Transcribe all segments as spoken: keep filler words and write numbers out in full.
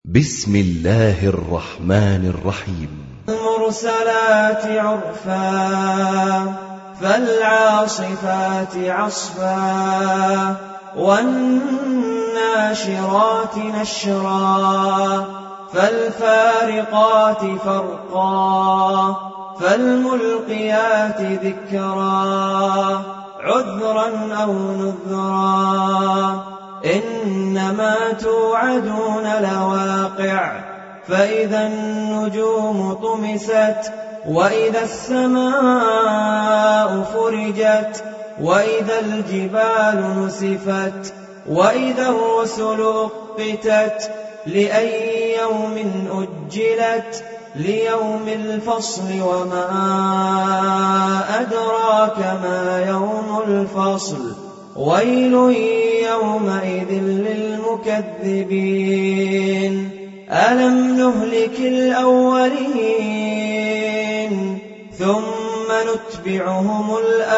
بسم الله الرحمن الرحيم. المرسلات عرفا فالعاصفات عصفا والناشرات نشرا فالفارقات فرقا فالملقيات ذكرا عذرا أو نذرا إنما توعدون لواقع فإذا النجوم طمست وإذا السماء فرجت وإذا الجبال نسفت وإذا الرسل أقتت لأي يوم أجلت ليوم الفصل وما أدراك ما يوم الفصل ويل يومئذ للمكذبين ألم نهلك الأولين ثم نتبعهم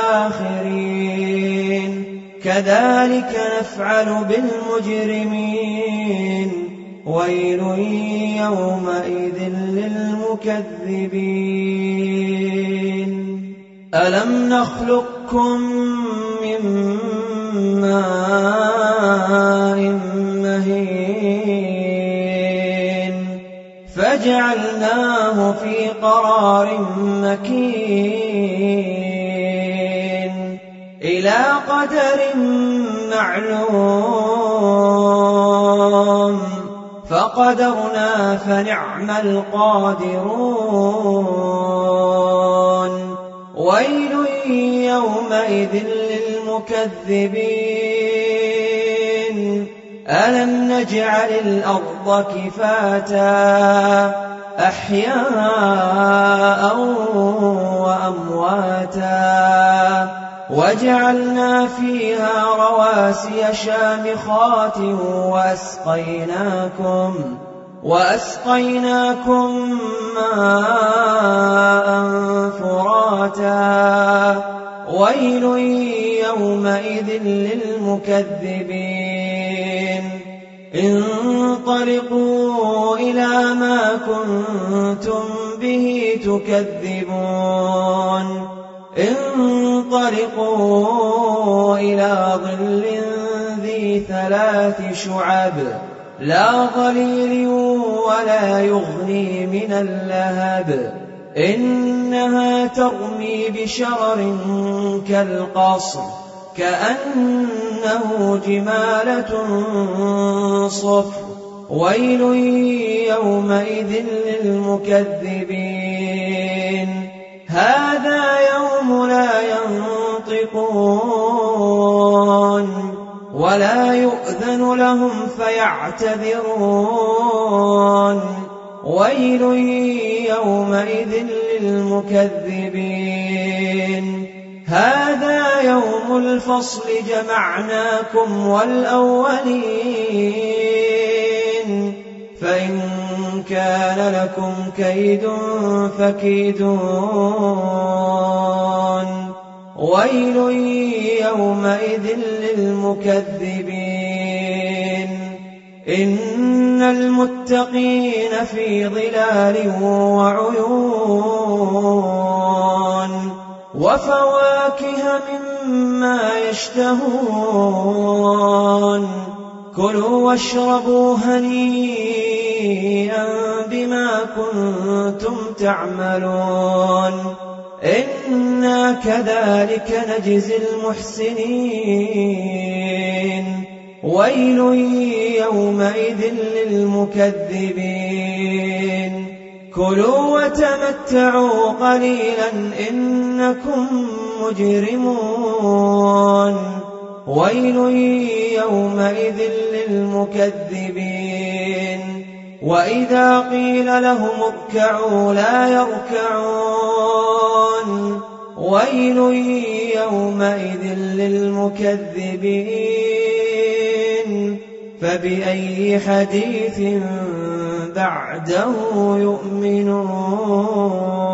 الآخرين كذلك نفعل بالمجرمين ويل يومئذ للمكذبين ألم نخلقكم من ماء مهين فجعلناه في قرار مكين إلى قدر معلوم فقدرنا فنعم القادرون ويل يومئذ للمكذبين ألم نجعل الأرض كفاتا أحياء وأمواتا وجعلنا فيها رواسي شامخات وأسقيناكم وأسقيناكم ماء فراتا ويل يومئذ للمكذبين انطلقوا إلى ما كنتم به تكذبون انطلقوا إلى ظل ذي ثلاث شعب لا ظليل ولا يغني من اللهب إنها ترمي بشرر كالقصر كأنه جمالة صفر ويل يومئذ للمكذبين هذا يوم لا ينطقون ولا يؤذن لهم فيعتذرون ويل يومئذ للمكذبين هذا يوم الفصل جمعناكم والأولين فإن كان لكم كيد فكيدون ويل يومئذ للمكذبين إن المتقين في ظلال وعيون وفواكه مما يشتهون كلوا واشربوا هنيئا بما كنتم تعملون إنا كذلك نجزي المحسنين ويل يومئذ للمكذبين كلوا وتمتعوا قليلا إنكم مجرمون ويل يومئذ للمكذبين وإذا قيل لهم اركعوا لا يركعون ويل يومئذ للمكذبين فبأي حديث بعده يؤمنون.